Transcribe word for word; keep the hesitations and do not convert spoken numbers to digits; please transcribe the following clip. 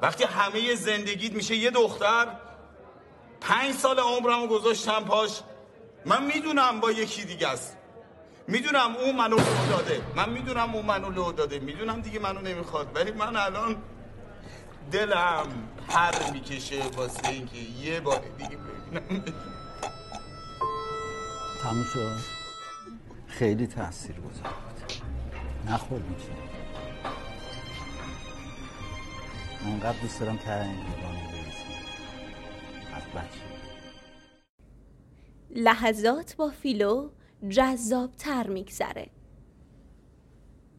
وقتی همه زندگیت میشه یه دختر، پنج سال عمرمو گذاشتم پاش، من میدونم با یکی دیگه است، میدونم اون منو لو داده، من میدونم اون منو لو داده، میدونم دیگه منو نمیخواد، ولی من الان دلم پر میکشه واسه اینکه یه بار دیگه ببینم. تموم شد. خیلی تأثیر گذار بود. نخوردی چی؟ منقدر دوست دارم ته این دیوانه بریزیم از بچه. لحظات با فیلو جذاب تر میگذره.